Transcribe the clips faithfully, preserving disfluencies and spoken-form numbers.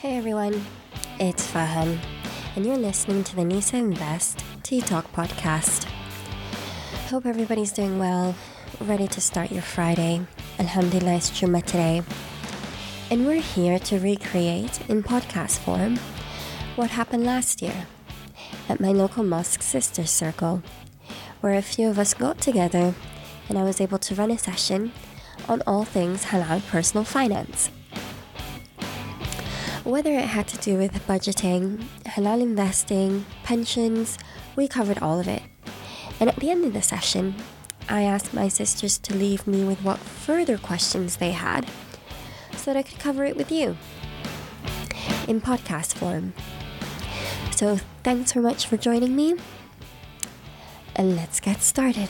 Hey everyone, it's Fahan, and you're listening to the Nisa Invest Tea Talk podcast. Hope everybody's doing well, ready to start your Friday. Alhamdulillah, it's Jummah today. And we're here to recreate, in podcast form, what happened last year at my local mosque sister circle, where a few of us got together and I was able to run a session on all things halal personal finance. Whether it had to do with budgeting, halal investing, pensions, we covered all of it. And at the end of the session, I asked my sisters to leave me with what further questions they had so that I could cover it with you in podcast form. So thanks so much for joining me, and let's get started.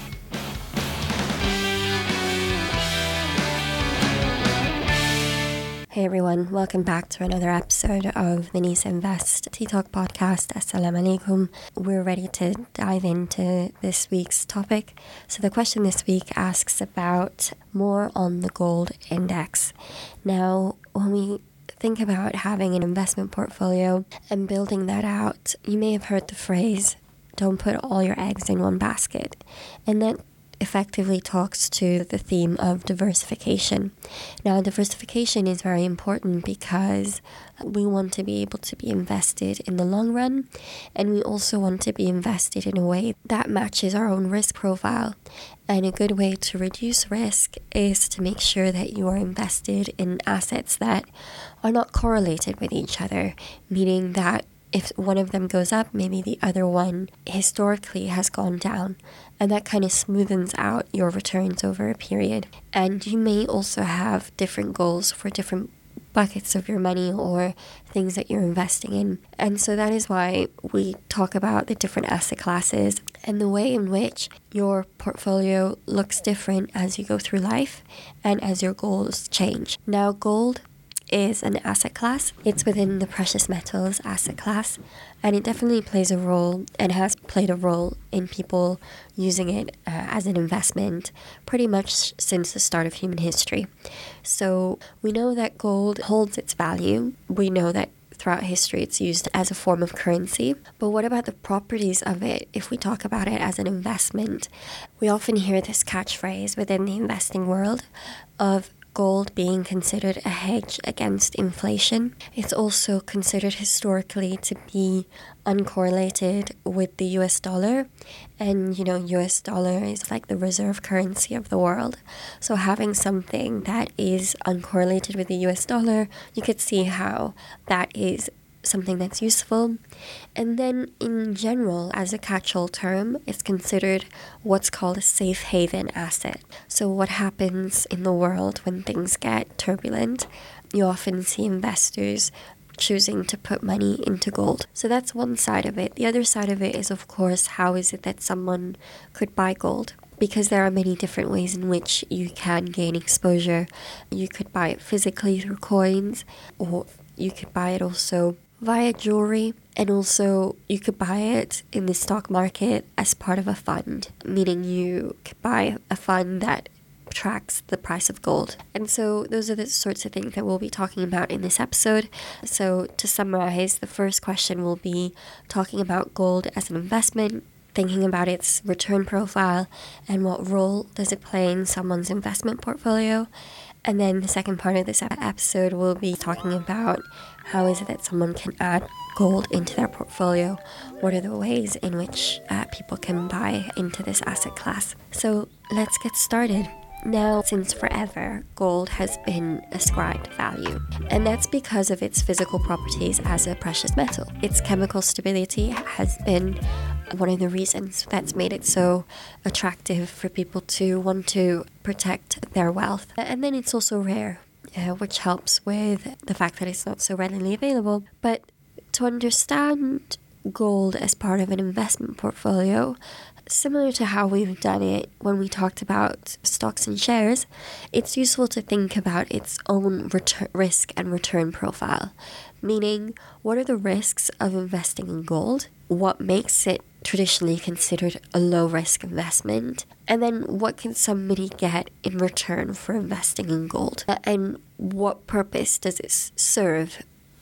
Hey everyone, welcome back to another episode of the Nisa Invest Tea Talk podcast. Assalamu alaikum. We're ready to dive into this week's topic. So the question this week asks about more on the gold index. Now, when we think about having an investment portfolio and building that out, you may have heard the phrase, don't put all your eggs in one basket. And that effectively talks to the theme of diversification. Now, diversification is very important because we want to be able to be invested in the long run, and we also want to be invested in a way that matches our own risk profile. And a good way to reduce risk is to make sure that you are invested in assets that are not correlated with each other, meaning that if one of them goes up, maybe the other one historically has gone down. And that kind of smoothens out your returns over a period. And you may also have different goals for different buckets of your money or things that you're investing in. And so that is why we talk about the different asset classes and the way in which your portfolio looks different as you go through life and as your goals change. Now, gold is an asset class. It's within the precious metals asset class, and it definitely plays a role and has played a role in people using it uh, as an investment pretty much since the start of human history. So we know that gold holds its value. We know that throughout history it's used as a form of currency. But what about the properties of it if we talk about it as an investment? We often hear this catchphrase within the investing world of gold being considered a hedge against inflation. It's also considered historically to be uncorrelated with the U S dollar. And, you know, U S dollar is like the reserve currency of the world. So having something that is uncorrelated with the U S dollar, you could see how that is something that's useful. And then in general, as a catch-all term, it's considered what's called a safe haven asset. So what happens in the world when things get turbulent, you often see investors choosing to put money into gold. So that's one side of it. The other side of it is, of course, how is it that someone could buy gold? Because there are many different ways in which you can gain exposure. You could buy it physically through coins, or you could buy it also via jewelry, and also you could buy it in the stock market as part of a fund, meaning you could buy a fund that tracks the price of gold. And so those are the sorts of things that we'll be talking about in this episode. So to summarize, the first question will be talking about gold as an investment, thinking about its return profile and what role does it play in someone's investment portfolio. And then the second part of this episode will be talking about how is it that someone can add gold into their portfolio? What are the ways in which uh, people can buy into this asset class? So let's get started. Now, since forever, gold has been ascribed value, and that's because of its physical properties as a precious metal. Its chemical stability has been one of the reasons that's made it so attractive for people to want to protect their wealth. And then it's also rare, uh, which helps with the fact that it's not so readily available. But to understand gold as part of an investment portfolio, similar to how we've done it when we talked about stocks and shares, it's useful to think about its own return, risk and return profile. Meaning, what are the risks of investing in gold? What makes it traditionally considered a low-risk investment? And then what can somebody get in return for investing in gold? And what purpose does it serve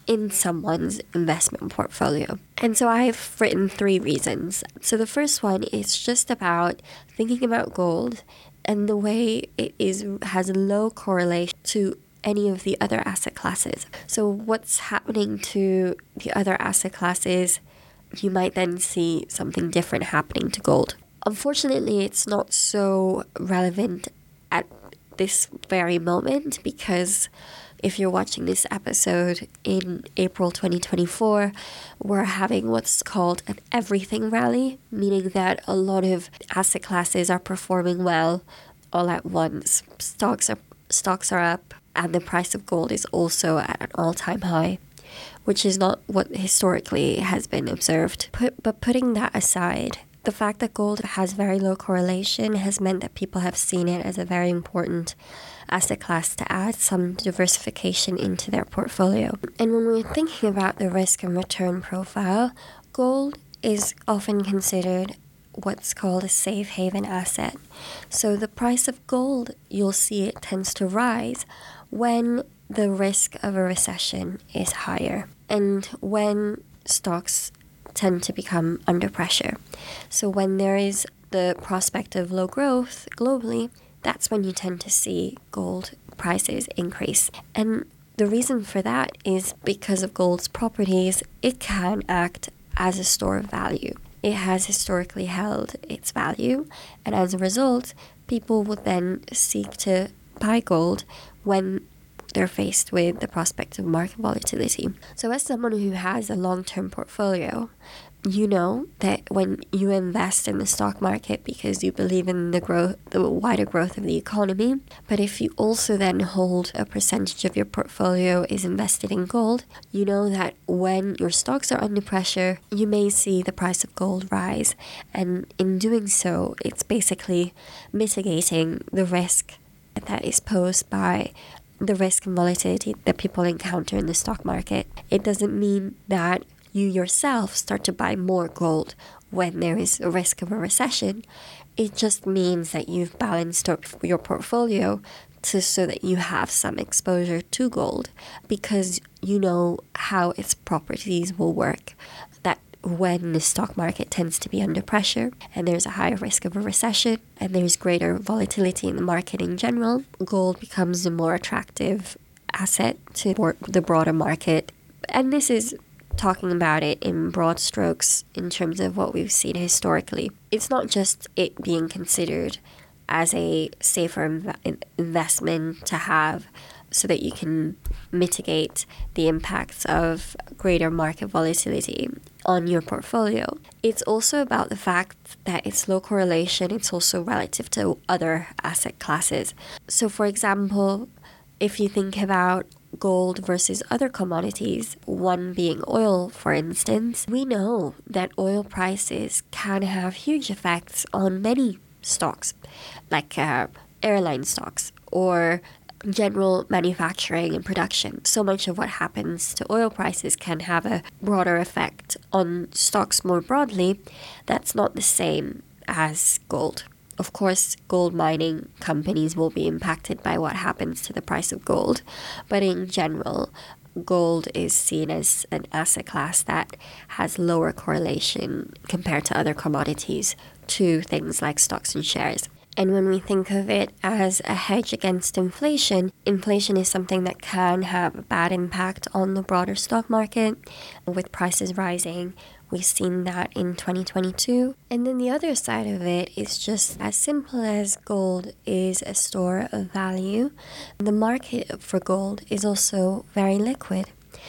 in someone's investment portfolio. And so I've written three reasons. So the first one is just about thinking about gold and the way it is has a low correlation to any of the other asset classes. So what's happening to the other asset classes, you might then see something different happening to gold. Unfortunately, it's not so relevant at this very moment, because if you're watching this episode in April twenty twenty-four, we're having what's called an everything rally, meaning that a lot of asset classes are performing well all at once. Stocks are stocks are up, and the price of gold is also at an all-time high, which is not what historically has been observed. Put, but putting that aside, the fact that gold has very low correlation has meant that people have seen it as a very important asset class to add some diversification into their portfolio. And when we're thinking about the risk and return profile, gold is often considered what's called a safe haven asset. So the price of gold, you'll see it tends to rise when the risk of a recession is higher and when stocks tend to become under pressure. So when there is the prospect of low growth globally, that's when you tend to see gold prices increase. And the reason for that is because of gold's properties, it can act as a store of value. It has historically held its value, and as a result, people would then seek to buy gold when they're faced with the prospect of market volatility. So as someone who has a long-term portfolio, you know that when you invest in the stock market because you believe in the growth, the wider growth of the economy, but if you also then hold a percentage of your portfolio is invested in gold, you know that when your stocks are under pressure, you may see the price of gold rise. And in doing so, it's basically mitigating the risk that is posed by the risk and volatility that people encounter in the stock market. It doesn't mean that you yourself start to buy more gold when there is a risk of a recession. It just means that you've balanced up your portfolio to so that you have some exposure to gold, because you know how its properties will work. That when the stock market tends to be under pressure and there's a higher risk of a recession and there's greater volatility in the market in general, gold becomes a more attractive asset to the broader market. And this is talking about it in broad strokes in terms of what we've seen historically. It's not just it being considered as a safer inv- investment to have so that you can mitigate the impacts of greater market volatility on your portfolio. It's also about the fact that it's low correlation. It's also relative to other asset classes. So for example, if you think about gold versus other commodities, one being oil, for instance, we know that oil prices can have huge effects on many stocks, like uh, airline stocks or general manufacturing and production. So much of what happens to oil prices can have a broader effect on stocks more broadly. That's not the same as gold. Of course, gold mining companies will be impacted by what happens to the price of gold, but in general, gold is seen as an asset class that has lower correlation compared to other commodities to things like stocks and shares. And when we think of it as a hedge against inflation, inflation is something that can have a bad impact on the broader stock market with prices rising. We've seen that in twenty twenty-two. And then the other side of it is just as simple as gold is a store of value. The market for gold is also very liquid.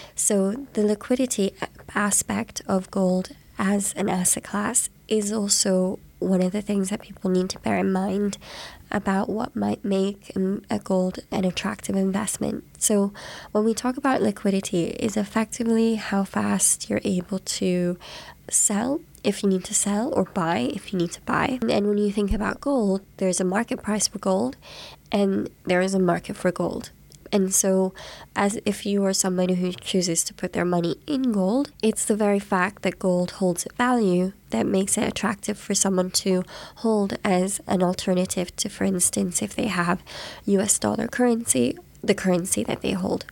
So the liquidity aspect of gold as an asset class is also one of the things that people need to bear in mind about what might make a gold an attractive investment. So when we talk about liquidity, is effectively how fast you're able to sell if you need to sell or buy if you need to buy. And when you think about gold, there's a market price for gold and there is a market for gold. And so as if you are somebody who chooses to put their money in gold, it's the very fact that gold holds value that makes it attractive for someone to hold as an alternative to, for instance, if they have U S dollar currency, the currency that they hold.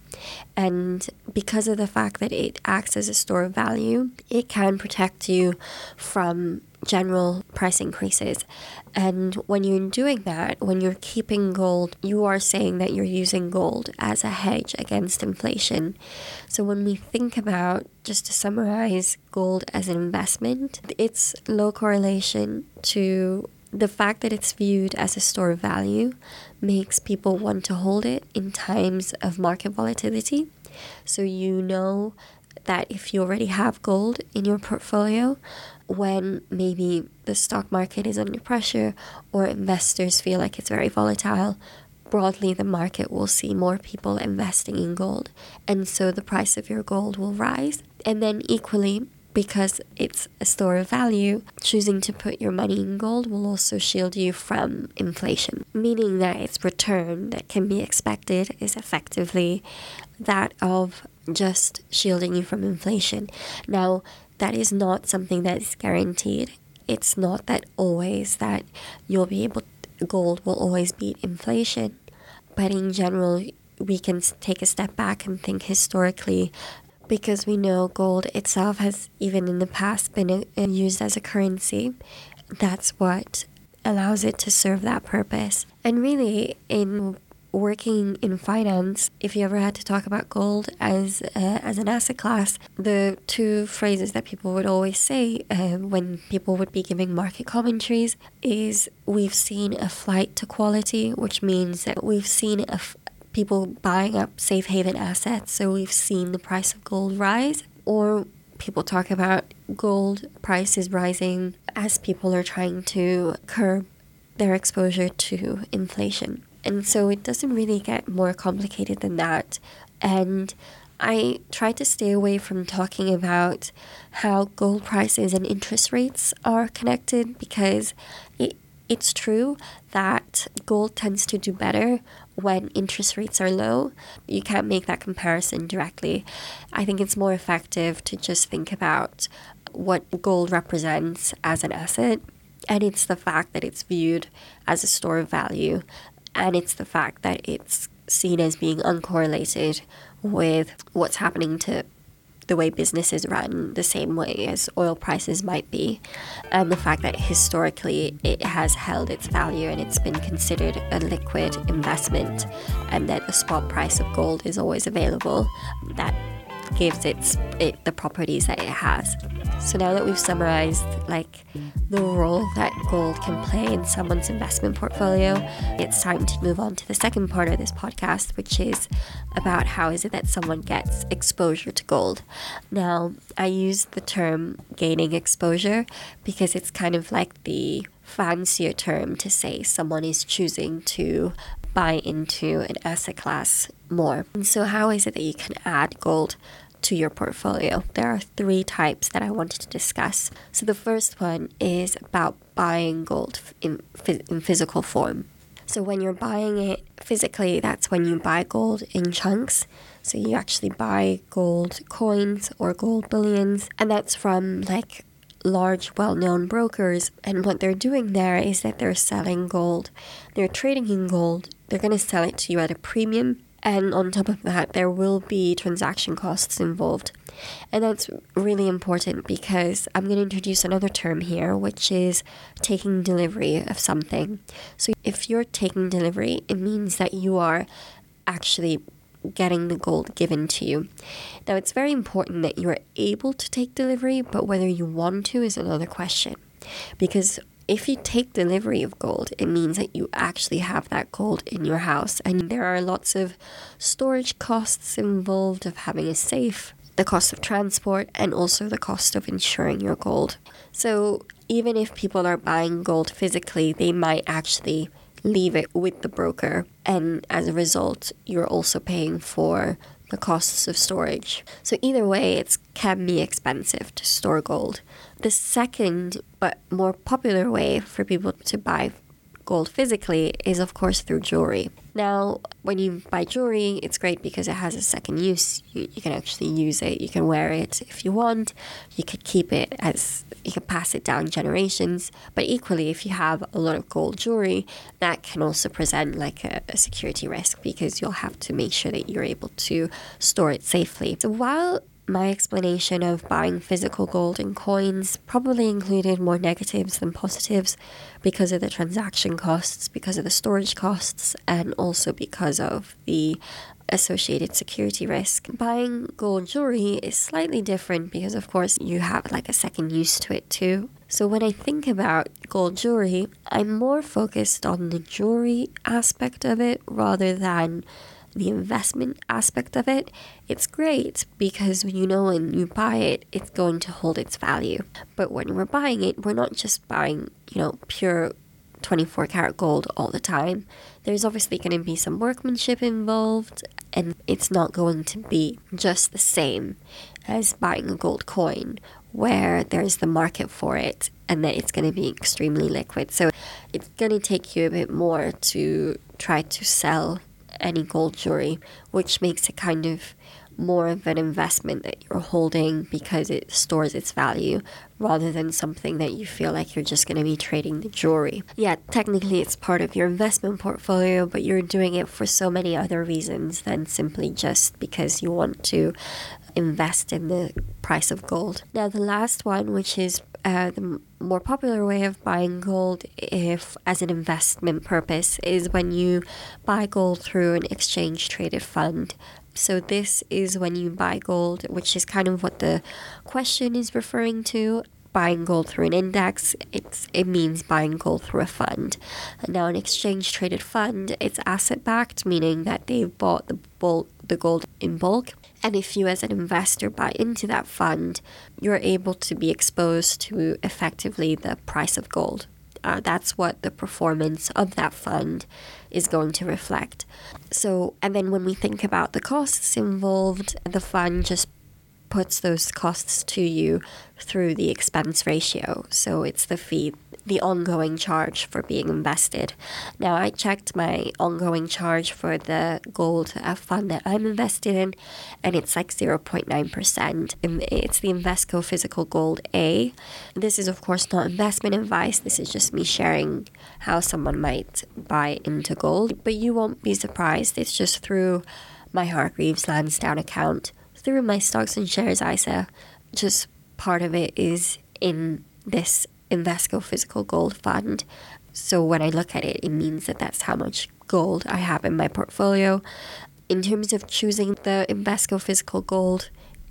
And because of the fact that it acts as a store of value, it can protect you from general price increases. And when you're doing that, when you're keeping gold, you are saying that you're using gold as a hedge against inflation. So when we think about, just to summarize, gold as an investment, it's low correlation to the fact that it's viewed as a store of value makes people want to hold it in times of market volatility. So you know that if you already have gold in your portfolio, when maybe the stock market is under pressure or investors feel like it's very volatile, broadly the market will see more people investing in gold. And so the price of your gold will rise. And then equally, because it's a store of value, choosing to put your money in gold will also shield you from inflation, meaning that its return that can be expected is effectively that of just shielding you from inflation. Now, that is not something that is guaranteed. It's not that always that you'll be able, gold will always beat inflation. But in general, we can take a step back and think historically, because we know gold itself has, even in the past, been a, a used as a currency. That's what allows it to serve that purpose. And really, in working in finance, if you ever had to talk about gold as uh, as an asset class, the two phrases that people would always say uh, when people would be giving market commentaries is, we've seen a flight to quality, which means that we've seen a f- people buying up safe haven assets, so we've seen the price of gold rise. Or people talk about gold prices rising as people are trying to curb their exposure to inflation. And so it doesn't really get more complicated than that. And I try to stay away from talking about how gold prices and interest rates are connected, because it it's true that gold tends to do better when interest rates are low. You can't make that comparison directly. I think it's more effective to just think about what gold represents as an asset, and it's the fact that it's viewed as a store of value, and it's the fact that it's seen as being uncorrelated with what's happening to the way businesses run, the same way as oil prices might be, and the fact that historically it has held its value and it's been considered a liquid investment, and that the spot price of gold is always available. That gives it, it the properties that it has. So now that we've summarized like the role that gold can play in someone's investment portfolio, it's time to move on to the second part of this podcast, which is about how is it that someone gets exposure to gold. Now, I use the term gaining exposure because it's kind of like the fancier term to say someone is choosing to buy into an asset class more. And so how is it that you can add gold to your portfolio? There are three types that I wanted to discuss. So the first one is about buying gold in, in physical form. So when you're buying it physically, that's when you buy gold in chunks. So you actually buy gold coins or gold bullions, and that's from like large well-known brokers. And what they're doing there is that they're selling gold. They're trading in gold. They're going to sell it to you at a premium. And on top of that, there will be transaction costs involved. And that's really important because I'm going to introduce another term here, which is taking delivery of something. So if you're taking delivery, it means that you are actually getting the gold given to you. Now, it's very important that you are able to take delivery, but whether you want to is another question. Because if you take delivery of gold, it means that you actually have that gold in your house. And there are lots of storage costs involved of having a safe, the cost of transport, and also the cost of insuring your gold. So even if people are buying gold physically, they might actually leave it with the broker. And as a result, you're also paying for the costs of storage. So either way, it can be expensive to store gold. The second, but more popular way for people to buy gold physically is, of course, through jewelry. Now, when you buy jewelry, it's great because it has a second use. You, you can actually use it. You can wear it if you want. You could keep it as, you can pass it down generations. But equally, if you have a lot of gold jewelry, that can also present like a, a security risk because you'll have to make sure that you're able to store it safely. So while my explanation of buying physical gold in coins probably included more negatives than positives because of the transaction costs, because of the storage costs, and also because of the associated security risk. Buying gold jewelry is slightly different because, of course, you have like a second use to it too. So when I think about gold jewelry, I'm more focused on the jewelry aspect of it rather than the investment aspect of it. It's great because, you know, when you buy it, it's going to hold its value. But when we're buying it, we're not just buying, you know, pure twenty-four karat gold all the time. There's obviously going to be some workmanship involved, and it's not going to be just the same as buying a gold coin where there's the market for it and that it's going to be extremely liquid. So it's going to take you a bit more to try to sell any gold jewelry, which makes it kind of more of an investment that you're holding because it stores its value rather than something that you feel like you're just going to be trading the jewelry. Yeah, technically it's part of your investment portfolio, but you're doing it for so many other reasons than simply just because you want to invest in the price of gold. Now the last one, which is uh, the more popular way of buying gold if as an investment purpose, is when you buy gold through an exchange traded fund. So this is when you buy gold, which is kind of what the question is referring to. Buying gold through an index, it's it means buying gold through a fund. Now an exchange traded fund, it's asset backed, meaning that they've bought the bulk, the gold in bulk. And if you as an investor buy into that fund, you're able to be exposed to effectively the price of gold. Uh, that's what the performance of that fund is going to reflect. So, and then when we think about the costs involved, the fund just puts those costs to you through the expense ratio. So it's the fee, the ongoing charge for being invested. Now, I checked my ongoing charge for the gold uh, fund that I'm invested in, and it's like zero point nine percent. It's the Invesco Physical Gold A. This is, of course, not investment advice. This is just me sharing how someone might buy into gold. But you won't be surprised. It's just through my Hargreaves Lansdown account, through my stocks and shares I S A. Just part of it is in this Invesco Physical Gold Fund. So when I look at it, it means that that's how much gold I have in my portfolio. In terms of choosing the Invesco Physical Gold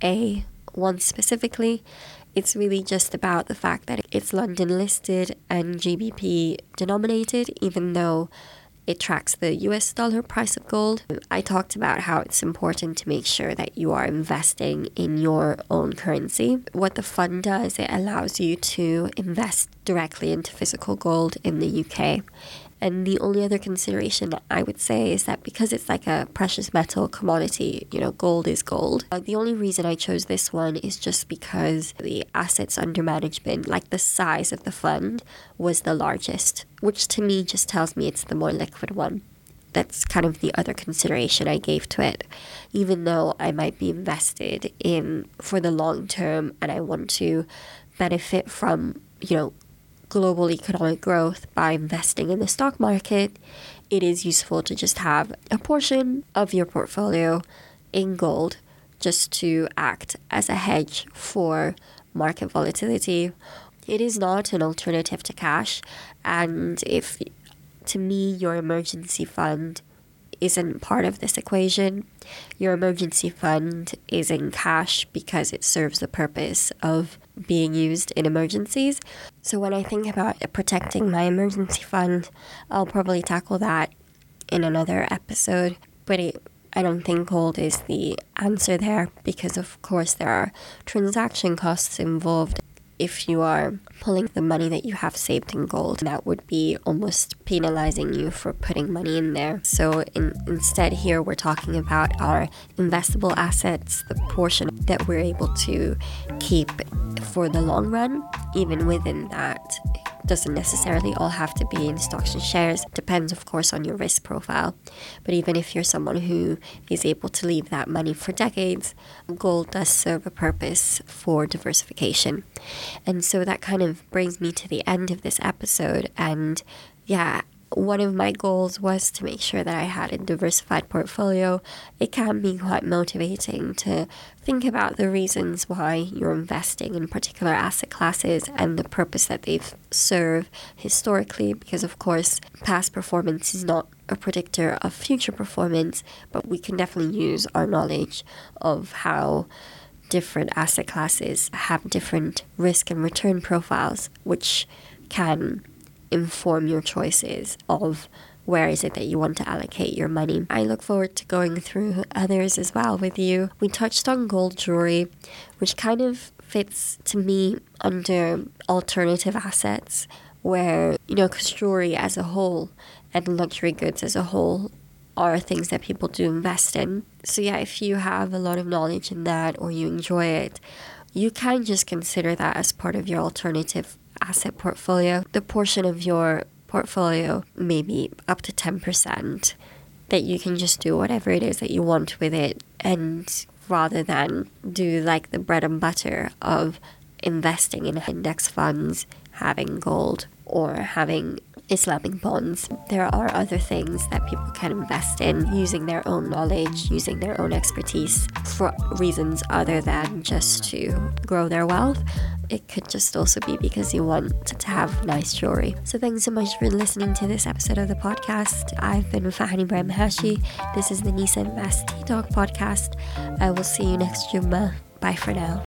A one specifically, it's really just about the fact that it's London listed and G B P denominated, even though it tracks the U S dollar price of gold. I talked about how it's important to make sure that you are investing in your own currency. What the fund does, it allows you to invest directly into physical gold in the U K. And the only other consideration I would say is that because it's like a precious metal commodity, you know, gold is gold. Uh, the only reason I chose this one is just because the assets under management, like the size of the fund, was the largest, which to me just tells me it's the more liquid one. That's kind of the other consideration I gave to it. Even though I might be invested in for the long term and I want to benefit from, you know, global economic growth by investing in the stock market, it is useful to just have a portion of your portfolio in gold just to act as a hedge for market volatility. It is not an alternative to cash, and if, to me, your emergency fund isn't part of this equation, your emergency fund is in cash because it serves the purpose of being used in emergencies. So when I think about protecting my emergency fund, I'll probably tackle that in another episode. But it, I don't think gold is the answer there because, of course, there are transaction costs involved. If you are pulling the money that you have saved in gold, that would be almost penalizing you for putting money in there. So in, instead here we're talking about our investable assets, the portion that we're able to keep for the long run. Even within that, doesn't necessarily all have to be in stocks and shares. It depends, of course, on your risk profile. But even if you're someone who is able to leave that money for decades, gold does serve a purpose for diversification. And so that kind of brings me to the end of this episode. And yeah, one of my goals was to make sure that I had a diversified portfolio. It can be quite motivating to think about the reasons why you're investing in particular asset classes and the purpose that they've served historically, because of course past performance is not a predictor of future performance, but we can definitely use our knowledge of how different asset classes have different risk and return profiles, which can inform your choices of where is it that you want to allocate your money. I look forward to going through others as well with you. We touched on gold jewelry, which kind of fits to me under alternative assets, where, you know, because jewelry as a whole and luxury goods as a whole are things that people do invest in. So yeah, if you have a lot of knowledge in that or you enjoy it, you can just consider that as part of your alternative asset portfolio. The portion of your portfolio, maybe up to ten percent, that you can just do whatever it is that you want with it, and rather than do like the bread and butter of investing in index funds, having gold, or having Islamic bonds. There are other things that people can invest in using their own knowledge, using their own expertise for reasons other than just to grow their wealth. It could just also be because you want to have nice jewelry. So thanks so much for listening to this episode of the podcast. I've been Fahan Ibrahim Hashi. This is the Nisa Invest Tea Talk podcast. I will see you next Jummah. Bye for now.